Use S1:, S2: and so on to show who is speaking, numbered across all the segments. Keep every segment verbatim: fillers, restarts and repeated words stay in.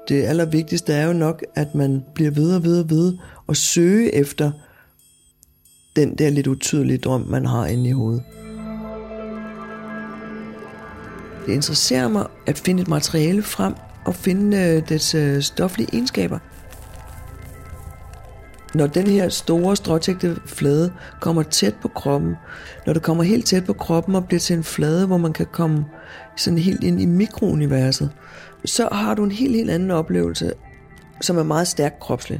S1: Det allervigtigste er jo nok, at man bliver ved og ved og ved og søge efter den der lidt utydelige drøm, man har inde i hovedet. Det interesserer mig at finde et materiale frem og finde øh, dets øh, stoflige egenskaber. Når den her store stråtægte flade kommer tæt på kroppen, når det kommer helt tæt på kroppen og bliver til en flade, hvor man kan komme sådan helt ind i mikrouniverset, så har du en helt, helt anden oplevelse, som er meget stærkt kropslig.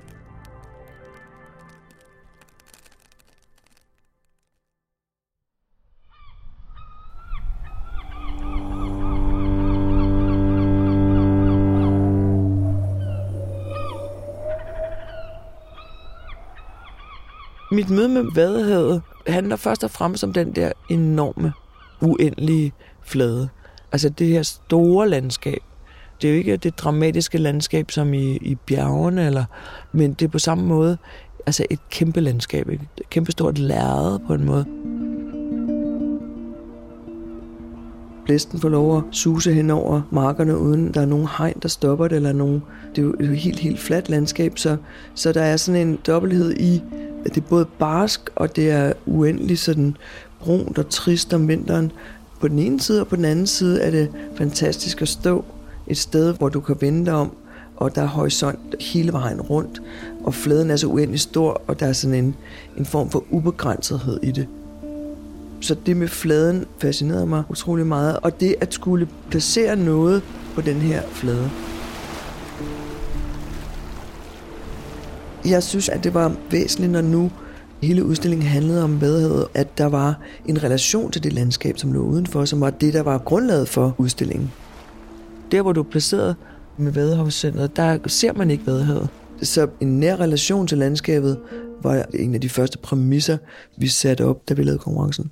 S1: Mit møde med Vadehavet handler først og fremmest om den der enorme, uendelige flade. Altså det her store landskab. Det er jo ikke det dramatiske landskab som i, i bjergene, eller, men det er på samme måde altså et kæmpe landskab. Et kæmpe stort lærred på en måde. Blæsten får lov at suse hen over markerne, uden der er nogen hegn, der stopper det, eller nogen. Det er jo et helt, helt fladt landskab, så, så der er sådan en dobbelthed i, at det er både barsk, og det er uendeligt sådan brunt og trist om vinteren. På den ene side, og på den anden side er det fantastisk at stå et sted, hvor du kan vende dig om, og der er horisont hele vejen rundt, og fladen er så uendelig stor, og der er sådan en, en form for ubegrænsethed i det. Så det med fladen fascinerede mig utrolig meget, og det at skulle placere noget på den her flade. Jeg synes, at det var væsentligt, når nu hele udstillingen handlede om Vadehavet, at der var en relation til det landskab, som lå udenfor, som var det, der var grundlaget for udstillingen. Der, hvor du er placeret med Vadehavscentret, der ser man ikke Vadehavet. Så en nær relation til landskabet var en af de første præmisser, vi satte op, da vi lavede konkurrencen.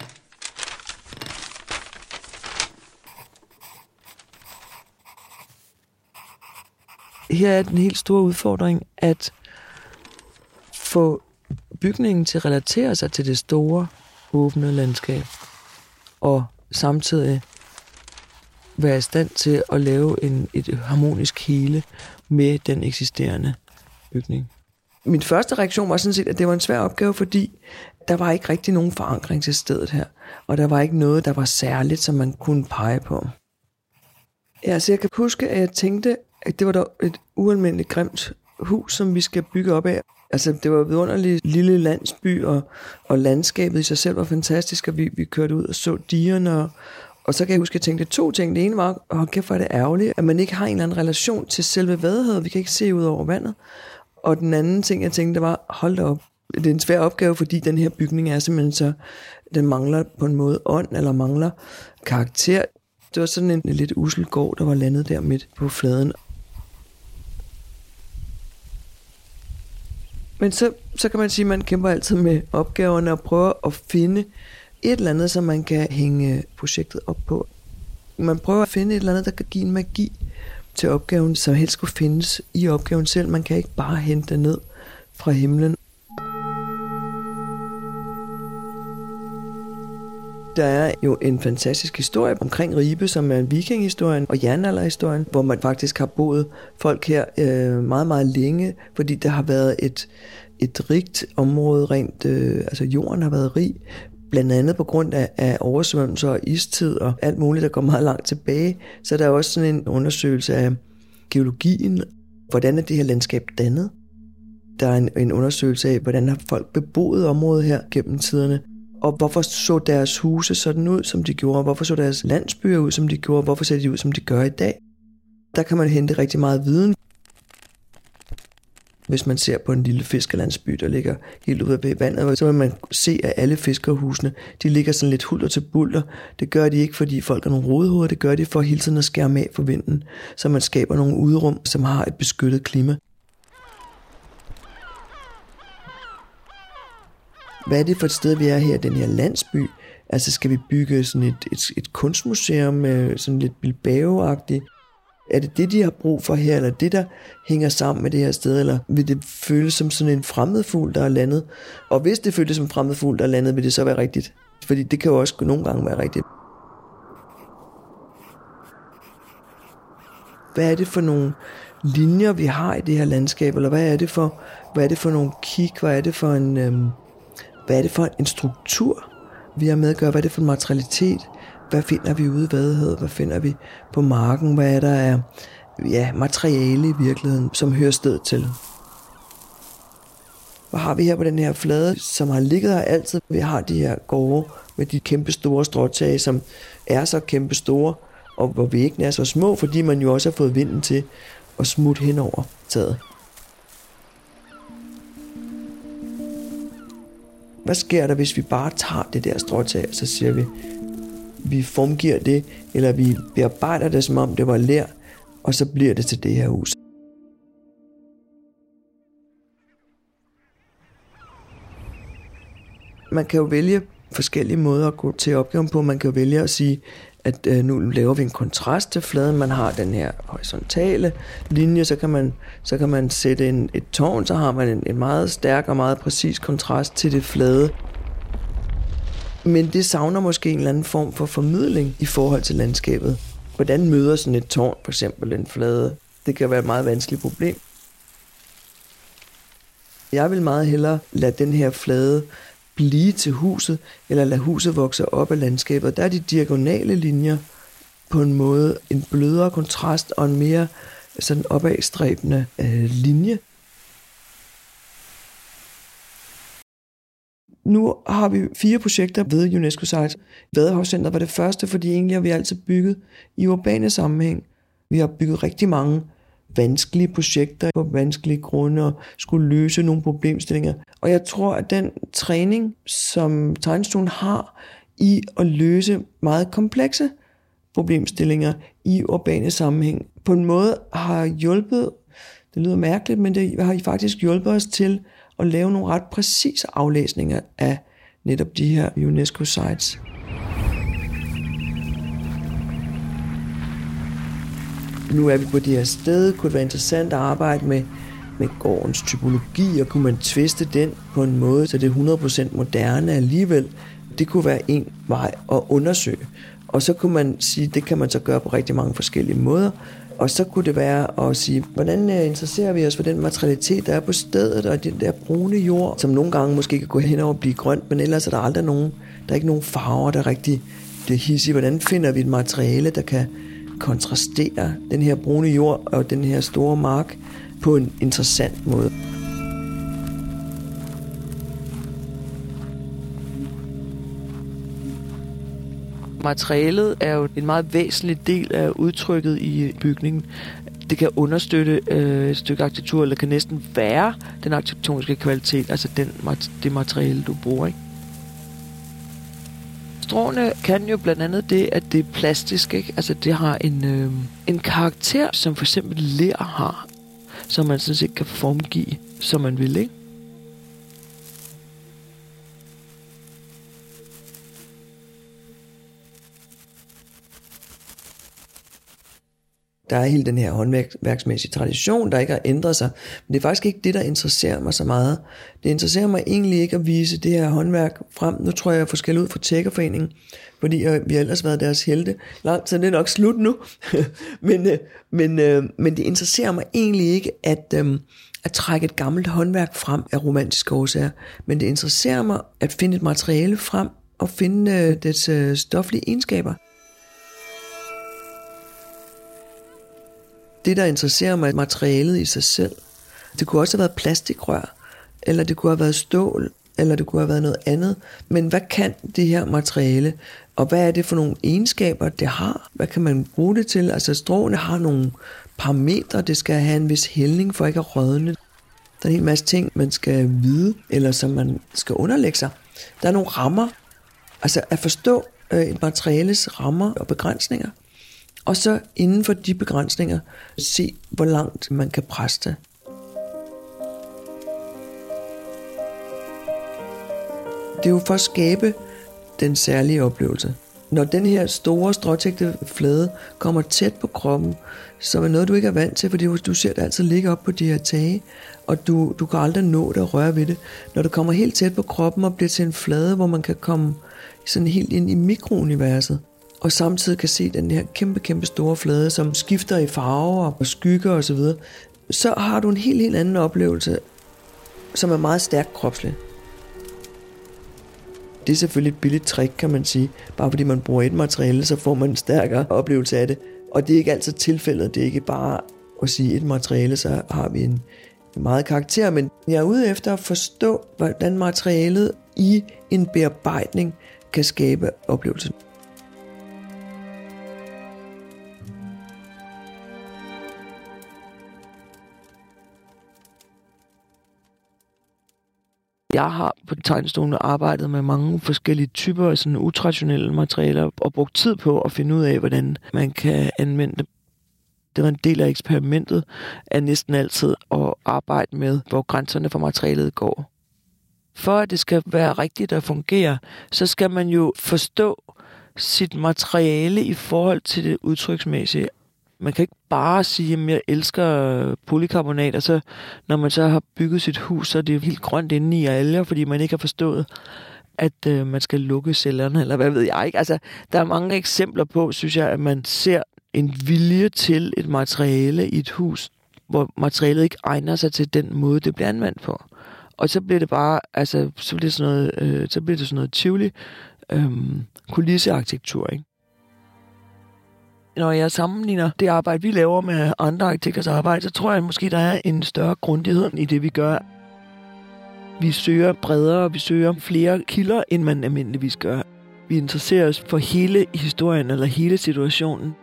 S1: Her er den helt store udfordring at få bygningen til at relatere sig til det store, åbne landskab, og samtidig være i stand til at lave en, et harmonisk hele med den eksisterende bygning. Min første reaktion var sådan set, at det var en svær opgave, fordi der var ikke rigtig nogen forankring til stedet her, og der var ikke noget, der var særligt, som man kunne pege på. Ja, så jeg kan huske, at jeg tænkte, at det var dog et ualmindeligt grimt hus, som vi skal bygge op af. Altså, det var en vidunderlig lille landsby, og, og landskabet i sig selv var fantastisk, og vi, vi kørte ud og så digerne, og, og så kan jeg huske, at jeg tænkte to ting. Det ene var, åh, kæft, hvor er det ærgerligt, at man ikke har en eller anden relation til selve Vadehavet. Vi kan ikke se ud over vandet. Og den anden ting, jeg tænkte, var, hold da op. Det er en svær opgave, fordi den her bygning er simpelthen så, den mangler på en måde ånd, eller mangler karakter. Det var sådan en lidt usel gård, der var landet der midt på fladen. Men så, så kan man sige, at man kæmper altid med opgaverne og prøver at finde et eller andet, som man kan hænge projektet op på. Man prøver at finde et eller andet, der kan give en magi til opgaven, som helst skulle findes i opgaven selv. Man kan ikke bare hente det ned fra himlen. Der er jo en fantastisk historie omkring Ribe, som er vikinghistorien og jernalderhistorien, hvor man faktisk har boet folk her øh, meget, meget længe, fordi der har været et, et rigt område, rent, øh, altså jorden har været rig, blandt andet på grund af, af oversvømmelser og istid og alt muligt, der går meget langt tilbage. Så der er også sådan en undersøgelse af geologien, hvordan er det her landskab dannet. Der er en, en undersøgelse af, hvordan har folk beboet området her gennem tiderne. Og hvorfor så deres huse sådan ud, som de gjorde? Hvorfor så deres landsbyer ud, som de gjorde? Hvorfor ser de ud, som de gør i dag? Der kan man hente rigtig meget viden. Hvis man ser på en lille fiskerlandsby, der ligger helt ude ved vandet, så vil man se, at alle fiskerhusene, de ligger sådan lidt hulter til bulter. Det gør de ikke, fordi folk er nogle rodehoveder. Det gør de for hele tiden at skærme af for vinden, så man skaber nogle uderum, som har et beskyttet klima. Hvad er det for et sted, vi er her, den her landsby? Altså, skal vi bygge sådan et, et, et kunstmuseum med sådan lidt Bilbao-agtigt? Er det det, de har brug for her, eller det, der hænger sammen med det her sted? Eller vil det føles som sådan en fremmedfugl, der er landet? Og hvis det føles som en fremmedfugl, der er landet, vil det så være rigtigt? Fordi det kan jo også nogle gange være rigtigt. hvad er det for nogle linjer, vi har i det her landskab, eller hvad er det for, hvad er det for nogle kig, hvad er det for en, øhm, hvad er det for en struktur, vi har med at gøre, hvad er det for en materialitet, hvad finder vi ude i Vadehavet, hvad finder vi på marken, hvad er der af ja, materiale i virkeligheden, som hører stedet til. Hvad har vi her på den her flade, som har ligget her altid? Vi har de her gårde med de kæmpe store stråtage, som er så kæmpe store, og hvor væggene er så små, fordi man jo også har fået vinden til at smutte hen over taget. Hvad sker der, hvis vi bare tager det der stråtag, og så siger vi, vi formgiver det, eller vi bearbejder det, som om det var ler, og så bliver det til det her hus. Man kan jo vælge forskellige måder at gå til opgaven på. Man kan jo vælge at sige, at øh, nu laver vi en kontrast til fladen. Man har den her horisontale linje, så kan man, så kan man sætte en, et tårn, så har man en, en meget stærk og meget præcis kontrast til det flade. Men det savner måske en eller anden form for formidling i forhold til landskabet. Hvordan møder sådan et tårn, for eksempel en flade? Det kan være et meget vanskeligt problem. Jeg vil meget hellere lade den her flade blive til huset, eller lade huset vokse op af landskabet. Der er de diagonale linjer på en måde en blødere kontrast og en mere sådan opadstræbende øh, linje. Nu har vi fire projekter ved UNESCO Sites. Vadehavscenter var det første, fordi egentlig har vi altid bygget i urbane sammenhæng. Vi har bygget rigtig mange vanskelige projekter på vanskelige grunde og skulle løse nogle problemstillinger. Og jeg tror, at den træning, som tegnestuen har i at løse meget komplekse problemstillinger i urbane sammenhæng, på en måde har hjulpet, det lyder mærkeligt, men det har faktisk hjulpet os til at lave nogle ret præcise aflæsninger af netop de her UNESCO Sites. Nu er vi på det her sted. Kunne det være interessant at arbejde med, med gårdens typologi, og kunne man tviste den på en måde, så det er hundrede procent moderne alligevel. Det kunne være en vej at undersøge. Og så kunne man sige, det kan man så gøre på rigtig mange forskellige måder. Og så kunne det være at sige, hvordan interesserer vi os for den materialitet, der er på stedet, og den der brune jord, som nogle gange måske kan gå hen over og blive grønt, men ellers er der aldrig nogen, der er ikke nogen farver, der er rigtig det hissige. Hvordan finder vi et materiale, der kan kontrastere den her brune jord og den her store mark på en interessant måde. Materialet er jo en meget væsentlig del af udtrykket i bygningen. Det kan understøtte øh, et stykke arkitektur, eller kan næsten være den arkitektoniske kvalitet, altså den, det materiale, du bruger, ikke? Stråene kan jo blandt andet det, at det er plastisk, ikke? Altså det har en, øh, en karakter, som for eksempel ler har, som man sådan set kan formgive, som man vil, ikke? Der er hele den her håndværksmæssige tradition, der ikke har ændret sig. Men det er faktisk ikke det, der interesserer mig så meget. Det interesserer mig egentlig ikke at vise det her håndværk frem. Nu tror jeg, jeg får skæld ud fra Tækkerforeningen, fordi vi har ellers været deres helte. Langt, så det er nok slut nu. men, men, men det interesserer mig egentlig ikke at, at trække et gammelt håndværk frem af romantiske årsager. Men det interesserer mig at finde et materiale frem og finde dets stoflige egenskaber. Det, der interesserer mig, er materialet i sig selv. Det kunne også have været plastikrør, eller det kunne have været stål, eller det kunne have været noget andet. Men hvad kan det her materiale, og hvad er det for nogle egenskaber, det har? Hvad kan man bruge det til? Altså stråene har nogle parametre, det skal have en vis hældning for ikke at rådne. Der er en hel masse ting, man skal vide, eller som man skal underlægge sig. Der er nogle rammer, altså at forstå et materiales rammer og begrænsninger. Og så inden for de begrænsninger, se hvor langt man kan presse det. Det er jo for at skabe den særlige oplevelse. Når den her store stråtægte flade kommer tæt på kroppen, så er noget, du ikke er vant til, fordi du ser det altid ligge op på de her tage, og du, du kan aldrig nå det at røre ved det. Når det kommer helt tæt på kroppen og bliver til en flade, hvor man kan komme sådan helt ind i mikrouniverset, og samtidig kan se den her kæmpe, kæmpe store flade, som skifter i farver og skygger osv., så, så har du en helt, helt anden oplevelse, som er meget stærkt kropslig. Det er selvfølgelig et billigt trick, kan man sige. Bare fordi man bruger et materiale, så får man en stærkere oplevelse af det. Og det er ikke altid tilfældet. Det er ikke bare at sige et materiale, så har vi en meget karakter. Men jeg er ude efter at forstå, hvordan materialet i en bearbejdning kan skabe oplevelsen. Jeg har på tegnestuen arbejdet med mange forskellige typer af sådan utraditionelle materialer og brugt tid på at finde ud af, hvordan man kan anvende det. Det var en del af eksperimentet af næsten altid at arbejde med, hvor grænserne for materialet går. For at det skal være rigtigt at fungere, så skal man jo forstå sit materiale i forhold til det udtryksmæssige. Man kan ikke bare sige, at jeg elsker polykarbonat, og så når man så har bygget sit hus, så er det helt grønt indeni og alger, fordi man ikke har forstået, at øh, man skal lukke cellerne, eller hvad ved jeg ikke. Altså, der er mange eksempler på, synes jeg, at man ser en vilje til et materiale i et hus, hvor materialet ikke egner sig til den måde, det bliver anvendt på. Og så bliver det bare, altså, så bliver det sådan noget, øh, så bliver det sådan noget tivoli, øh, kulissearkitektur, ikke? Når jeg sammenligner det arbejde, vi laver med andre arkitekters arbejde, så tror jeg måske, der er en større grundighed i det, vi gør. Vi søger bredere, vi søger flere kilder, end man almindeligvis gør. Vi interesserer os for hele historien eller hele situationen.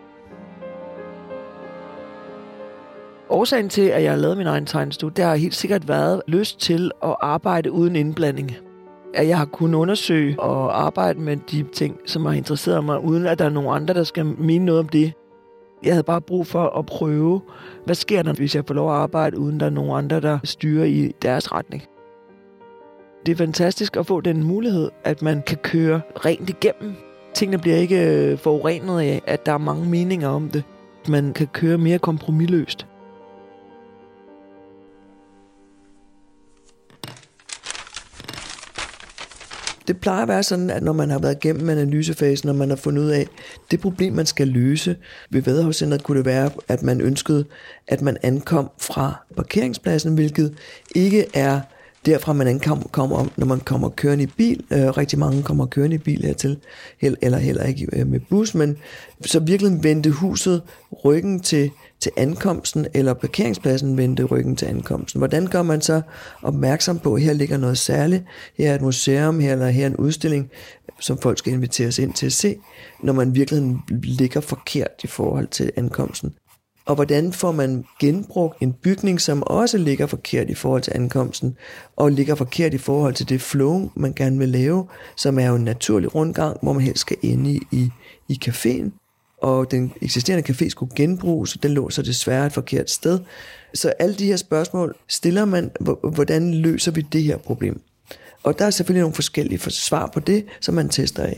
S1: Årsagen til, at jeg har lavet min egen tegnestue, det har helt sikkert været lyst til at arbejde uden indblanding. At jeg har kunnet undersøge og arbejde med de ting, som har interesseret mig, uden at der er nogen andre, der skal mene noget om det. Jeg havde bare brug for at prøve, hvad sker der, hvis jeg får lov at arbejde, uden der er nogen andre, der styrer i deres retning. Det er fantastisk at få den mulighed, at man kan køre rent igennem. Tingene bliver ikke forurenet af, at der er mange meninger om det. Man kan køre mere kompromisløst. Det plejer at være sådan, at når man har været igennem analysefasen, og man har fundet ud af, det problem, man skal løse ved Vadehavscentret, kunne det være, at man ønskede, at man ankom fra parkeringspladsen, hvilket ikke er derfra, man ankommer, når man kommer kørende i bil. Øh, rigtig mange kommer kørende i bil hertil, eller heller ikke med bus, men så virkelig vendte huset ryggen til, til ankomsten, eller parkeringspladsen vendte ryggen til ankomsten. Hvordan gør man så opmærksom på, at her ligger noget særligt, her er et museum, her, eller her er en udstilling, som folk skal inviteres ind til at se, når man virkelig ligger forkert i forhold til ankomsten. Og hvordan får man genbrugt en bygning, som også ligger forkert i forhold til ankomsten, og ligger forkert i forhold til det flow, man gerne vil lave, som er jo en naturlig rundgang, hvor man helst skal ende i, i, i caféen. Og den eksisterende café skulle genbruges, og den lå så desværre et forkert sted. Så alle de her spørgsmål stiller man, hvordan løser vi det her problem? Og der er selvfølgelig nogle forskellige svar på det, som man tester af.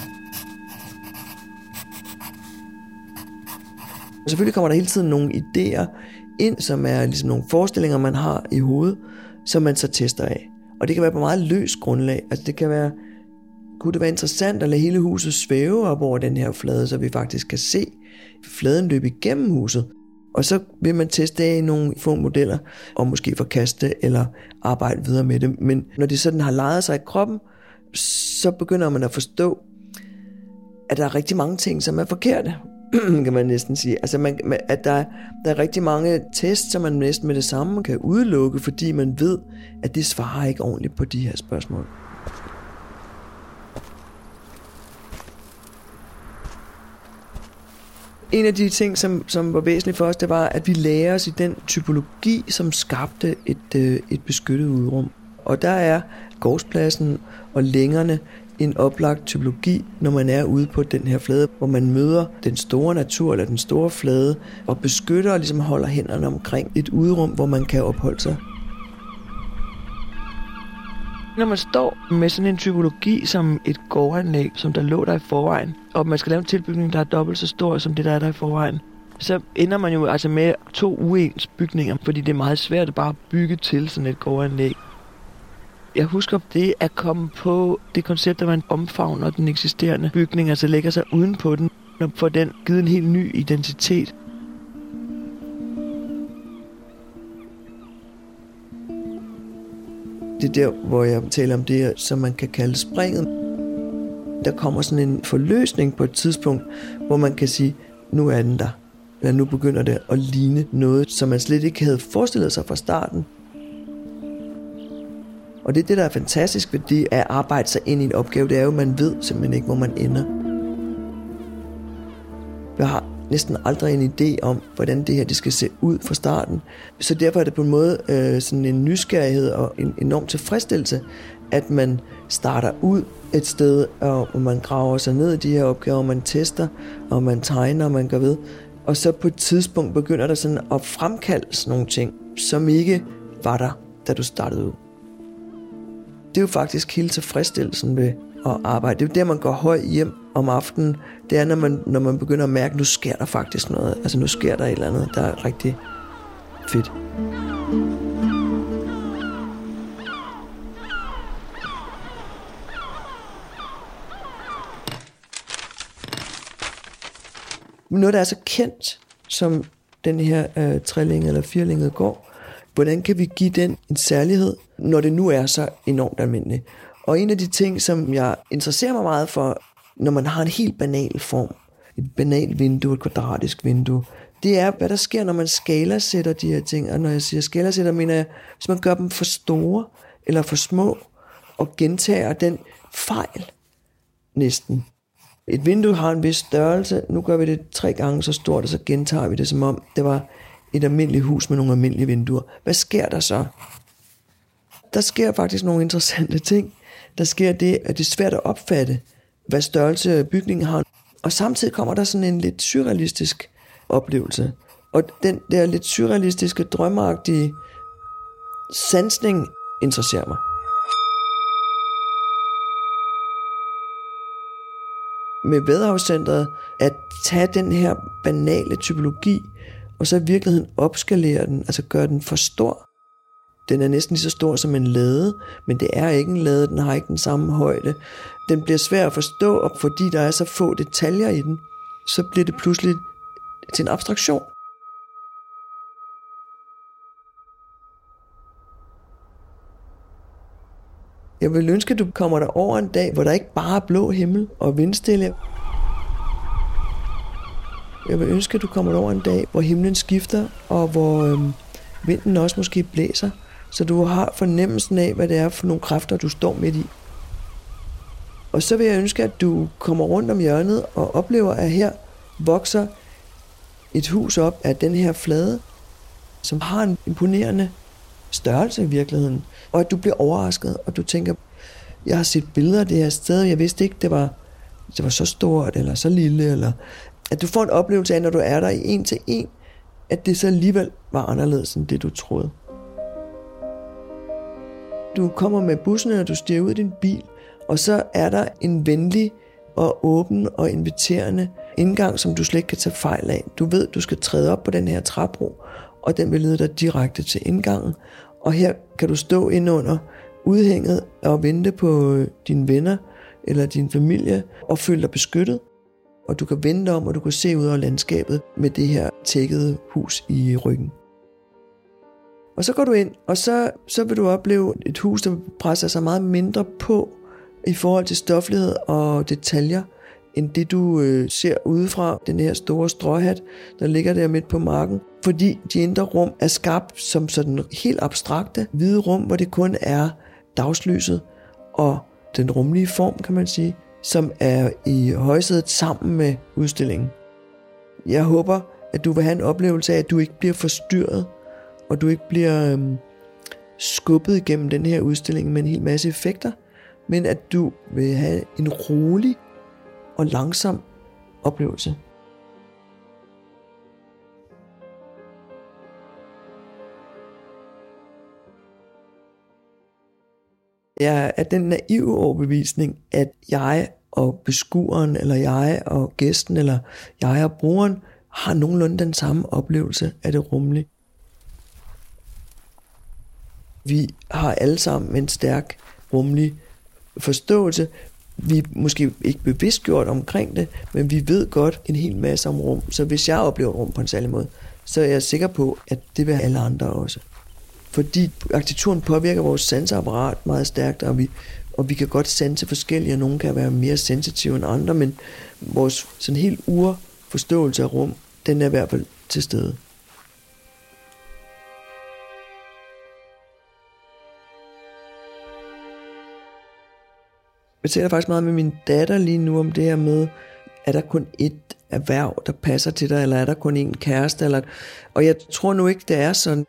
S1: Og selvfølgelig kommer der hele tiden nogle idéer ind, som er ligesom nogle forestillinger, man har i hovedet, som man så tester af. Og det kan være på meget løs grundlag. Altså det kan være, kunne det være interessant at lade hele huset svæve op over den her flade, så vi faktisk kan se fladen løbe igennem huset. Og så vil man teste af nogle få modeller, og måske forkaste eller arbejde videre med det. Men når de sådan har lejet sig i kroppen, så begynder man at forstå, at der er rigtig mange ting, som er forkerte. Kan man næsten sige. Altså man, at der, der er rigtig mange tests, som man næsten med det samme kan udelukke, fordi man ved, at det svarer ikke ordentligt på de her spørgsmål. En af de ting, som, som var væsentligt for os, det var, at vi lærer os i den typologi, som skabte et, øh, et beskyttet udrum. Og der er gårdspladsen og længerne en oplagt typologi, når man er ude på den her flade, hvor man møder den store natur eller den store flade, og beskytter og ligesom holder hænderne omkring et udrum, hvor man kan opholde sig. Når man står med sådan en typologi som et gårdanlæg, som der lå der i forvejen, og man skal lave en tilbygning, der er dobbelt så stor som det, der er der i forvejen, så ender man jo altså med to uens bygninger, fordi det er meget svært at bare bygge til sådan et gårdanlæg. Jeg husker det at komme på det koncept, der man omfavner den eksisterende bygning, altså lægger sig uden på den, og får den givet en helt ny identitet. Det er der, hvor jeg taler om det, som man kan kalde springet. Der kommer sådan en forløsning på et tidspunkt, hvor man kan sige, nu er den der. Eller nu begynder det at ligne noget, som man slet ikke havde forestillet sig fra starten. Og det er det, der er fantastisk ved det at arbejde sig ind i en opgave. Det er jo, at man ved simpelthen ikke, hvor man ender. Jeg har næsten aldrig en idé om, hvordan det her det skal se ud fra starten. Så derfor er det på en måde øh, sådan en nysgerrighed og en enorm tilfredsstillelse, at man starter ud et sted, og man graver sig ned i de her opgaver, og man tester, og man tegner, og man går ved. Og så på et tidspunkt begynder der sådan at fremkaldes nogle ting, som ikke var der, da du startede ud. Det er jo faktisk hele tilfredsstillelsen ved at arbejde. Det er jo der, man går højt hjem om aftenen. Det er, når man, når man begynder at mærke, at nu sker der faktisk noget. Altså nu sker der et eller andet, der er rigtig fedt. Noget, der er så kendt, som den her øh, trilling eller firlinget går, hvordan kan vi give den en særlighed, når det nu er så enormt almindeligt? Og en af de ting, som jeg interesserer mig meget for, når man har en helt banal form, et banalt vindue, et kvadratisk vindue, det er, hvad der sker, når man skalersætter de her ting. Og når jeg siger skalersætter, mener jeg, hvis man gør dem for store eller for små, og gentager den fejl næsten. Et vindue har en vis størrelse, nu gør vi det tre gange så stort, og så gentager vi det, som om det var et almindeligt hus med nogle almindelige vinduer. Hvad sker der så? Der sker faktisk nogle interessante ting. Der sker det, at det er svært at opfatte, hvad størrelse bygningen har. Og samtidig kommer der sådan en lidt surrealistisk oplevelse. Og den der lidt surrealistiske, drømmeagtige sansning interesserer mig. Med Vadehavscentret at tage den her banale typologi, og så i virkeligheden opskalere den, altså gøre den for stor. Den er næsten lige så stor som en lade, men det er ikke en lade, den har ikke den samme højde. Den bliver svær at forstå, og fordi der er så få detaljer i den, så bliver det pludselig til en abstraktion. Jeg vil ønske, at du kommer der over en dag, hvor der ikke bare er blå himmel og vindstille. Jeg vil ønske, at du kommer der over en dag, hvor himlen skifter, og hvor øhm, vinden også måske blæser, så du har fornemmelsen af, hvad det er for nogle kræfter, du står midt i. Og så vil jeg ønske, at du kommer rundt om hjørnet og oplever, at her vokser et hus op af den her flade, som har en imponerende størrelse i virkeligheden. Og at du bliver overrasket, og du tænker, jeg har set billeder af det her sted, jeg vidste ikke, det var, det var så stort eller så lille, eller at du får en oplevelse af, når du er der i en til en, at det så alligevel var anderledes end det, du troede. Du kommer med bussen, og du stiger ud i din bil, og så er der en venlig og åben og inviterende indgang, som du slet ikke kan tage fejl af. Du ved, du skal træde op på den her træbro, og den vil lede dig direkte til indgangen. Og her kan du stå inde under udhænget og vente på dine venner eller din familie og føle dig beskyttet. Og du kan vende om, og du kan se ud over landskabet med det her tækkede hus i ryggen. Og så går du ind, og så, så vil du opleve et hus, der presser sig meget mindre på i forhold til stoflighed og detaljer, end det du øh, ser udefra, den her store stråhat, der ligger der midt på marken. Fordi de indre rum er skabt som sådan helt abstrakte hvide rum, hvor det kun er dagslyset og den rumlige form, kan man sige, som er i højsædet sammen med udstillingen. Jeg håber, at du vil have en oplevelse af, at du ikke bliver forstyrret, og du ikke bliver øhm, skubbet igennem den her udstilling med en hel masse effekter, men at du vil have en rolig og langsom oplevelse. Jeg er den naive overbevisning, at jeg og beskueren, eller jeg og gæsten, eller jeg og brugeren, har nogenlunde den samme oplevelse af det rumlige. Vi har alle sammen en stærk, rummelig forståelse. Vi er måske ikke bevidstgjort omkring det, men vi ved godt en hel masse om rum. Så hvis jeg oplever rum på en særlig måde, så er jeg sikker på, at det vil alle andre også. Fordi arkitekturen påvirker vores sanseapparat meget stærkt, og vi, og vi kan godt sanse forskellige, og nogle kan være mere sensitive end andre, men vores sådan helt urforståelse af rum, den er i hvert fald til stede. Jeg taler faktisk meget med min datter lige nu om det her med, er der kun et erhverv, der passer til dig, eller er der kun en kæreste? Eller... Og jeg tror nu ikke, det er sådan.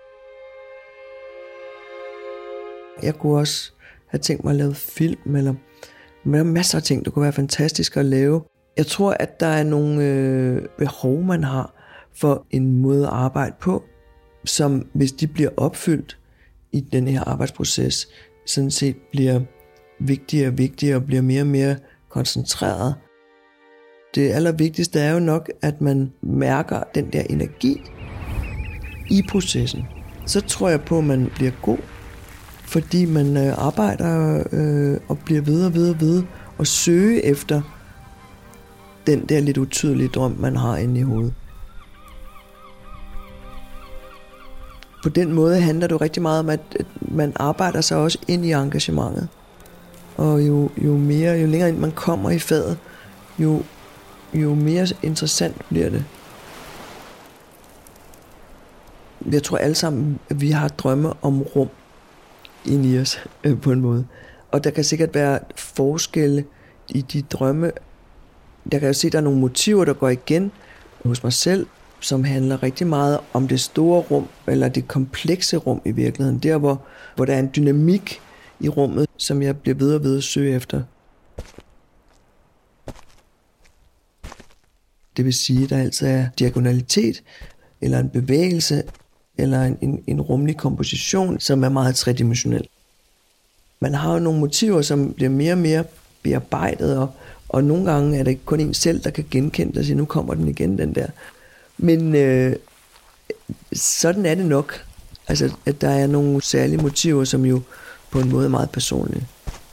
S1: Jeg kunne også have tænkt mig at lave film, eller der er masser af ting, der kunne være fantastiske at lave. Jeg tror, at der er nogle øh, behov, man har for en måde at arbejde på, som hvis de bliver opfyldt i den her arbejdsproces, sådan set bliver vigtigere og vigtigere og bliver mere og mere koncentreret. Det allervigtigste er jo nok, at man mærker den der energi i processen. Så tror jeg på, at man bliver god, fordi man øh, arbejder øh, og bliver ved og ved og ved og søger efter den der lidt utydelige drøm, man har inde i hovedet. På den måde handler det jo rigtig meget om, at man arbejder sig også ind i engagementet. Og jo, jo mere, jo længere ind man kommer i faget, jo, jo mere interessant bliver det. Jeg tror alle sammen, at vi har drømme om rum inde i os øh, på en måde. Og der kan sikkert være forskelle i de drømme. Jeg kan jo se, at der er nogle motiver, der går igen hos mig selv, som handler rigtig meget om det store rum, eller det komplekse rum i virkeligheden. Der, hvor, hvor der er en dynamik i rummet, som jeg bliver ved og ved at søge efter. Det vil sige, at der altså er diagonalitet, eller en bevægelse, eller en, en, en rummelig komposition, som er meget tredimensionel. Man har jo nogle motiver, som bliver mere og mere bearbejdet, og, og nogle gange er det ikke kun en selv, der kan genkende det og sige, nu kommer den igen, den der. Men øh, sådan er det nok. Altså, at der er nogle særlige motiver, som jo på en måde er meget personlige.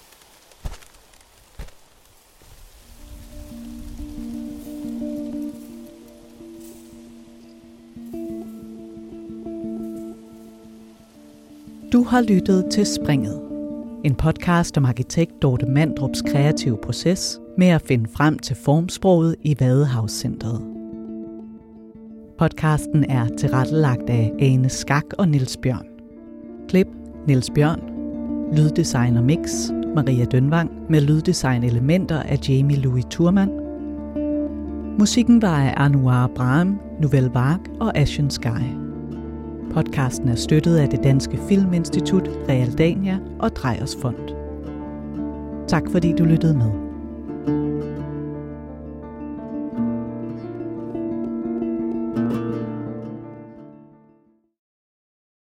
S2: Du har lyttet til Springet. En podcast om arkitekt Dorte Mandrups kreative proces med at finde frem til formsproget i Vadehavscentret. Podcasten er tilrettelagt af Ane Skak og Niels Bjørn. Klip Niels Bjørn. Lyddesign og mix Maria Dønvang med lyddesign-elementer af Jamie Louis Thurman. Musikken var af Anouar Braham, Nouvelle Vague og Ashen Sky. Podcasten er støttet af det Danske Filminstitut, Realdania og Dreyers Fond. Tak fordi du lyttede med.